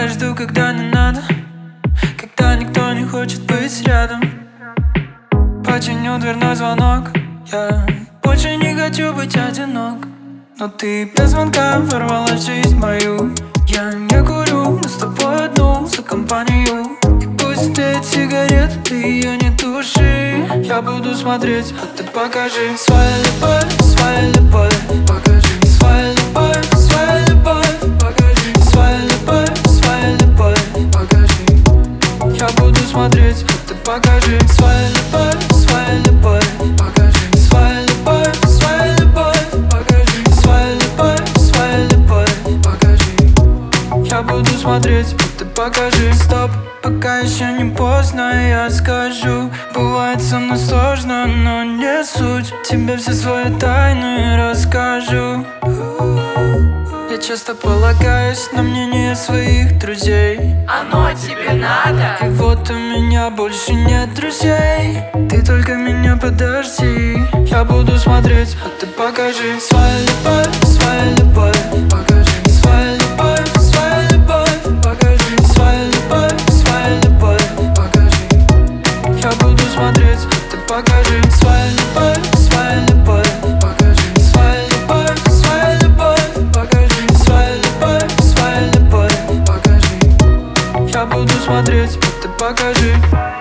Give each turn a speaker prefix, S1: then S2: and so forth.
S1: я жду, когда не надо, когда никто не хочет быть рядом. Починю дверной звонок, я больше не хочу быть одинок. Но ты без звонка ворвалась в жизнь мою. Я не курю, но с тобой одну за компанию. И пусть тлеет сигарет, ты ее не туши. Я буду смотреть, а ты покажи свою любовь, покажи свою любовь, покажи свою любовь, покажи. Я буду смотреть, а ты покажи свою любовь, покажи свою любовь, покажи свою любовь, покажи. Я буду смотреть, а ты покажи. Стоп, пока еще не поздно, я скажу. Бывает со мной сложно, но не суть. Тебе все свои тайны расскажу. Я часто полагаюсь на мнение своих друзей.
S2: Оно тебе надо?
S1: И вот у меня больше нет друзей. Ты только меня подожди. Я буду смотреть, а ты покажи свою любовь, покажи свою любовь, покажи свою любовь, покажи. Я буду смотреть, а ты покажи свою любовь, покажи свою любовь, покажи свою любовь, покажи. Я буду смотреть, а ты покажи.